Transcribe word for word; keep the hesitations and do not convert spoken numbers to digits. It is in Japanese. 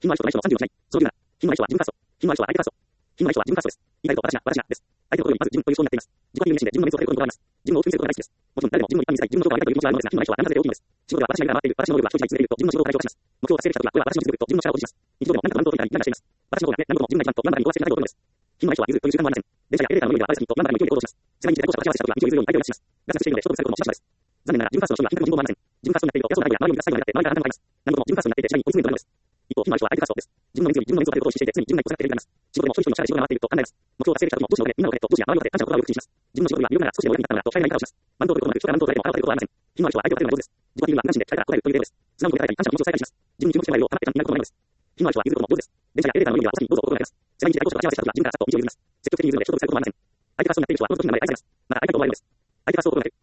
品のある人とない人のさんじゅうの違い。その理由なら、品のある人は自分カースト。品のある人は相手カースト。品のある人は自分カーストです。言いたいことは私な、私な、です。相手のことよりまず自分という思想になっています。自己流に熱心で自分のメンツをされることにこだわります。自分を大きく見せることが大好きです。もちろん誰でも自分の一般に見せたい、自分の評価を上げたいという気持ちがあるのですが、品のある人は何数で大きいのです。仕事では私が回っている、私の能力が人一倍優れていると、自分の仕事を過剰化します。目標を達成できたときは、これは私の実力と自分の力を保持します。日常でも何かと何とを取りたい、何かしています。私の方がね、何事も自分が一番と、何かにごわせていないということです。品のある人は譲るという習慣もありません。電車やエレベーターの上では悪い先と何かに勢いで行動します。世界に一で後者が幸せしたときは、道を譲るように相手を意識します。が、接しているので、人とぶつかることもしばしばです。残念ながら、自分カーストの人には品格も人望もありません。自分カーストになっていると、偉そうなアイデアや周りを満たす最後になって、周りから何でもあります。何事も自分カーストになっていて、次第に追い詰めるのです。一方、品のある人は相手カーストです。自分のメンツより自分のメンツを張ることを意識していて、常に自分が一個下がっているようになります。仕事でも一人一人の社で仕事が回っていると考えます。目標を達成できたときも、上司のおかげ、みんなのおかげと、上司や周りのおかげ、感謝の言葉をよく口にします。自分の仕事には魅力なら少しでも役に立ったのだと、大変な言い方をします。満足度なく、人から満足をされても、あなたをされることはありません。品のある人は相手を立てるのが上手です。自己的には無関心で、機械から答えるという例です。素直に答えたり、感謝の気持ちを伝えたりします。自分に注目してもらえるよう、放っていたになることもないのです。品のある人は譲ることも上手です。電車やエレベーターの上にはお先にどうぞお心がけます。世界に一で後者が幸せしたときは、自分からさっと道を譲ります。積極的に譲るので、人とぶつかることもありません。相手がそうになっている人は、この時にまで愛されます。また、相手と思われるのです。相手がそう心がける。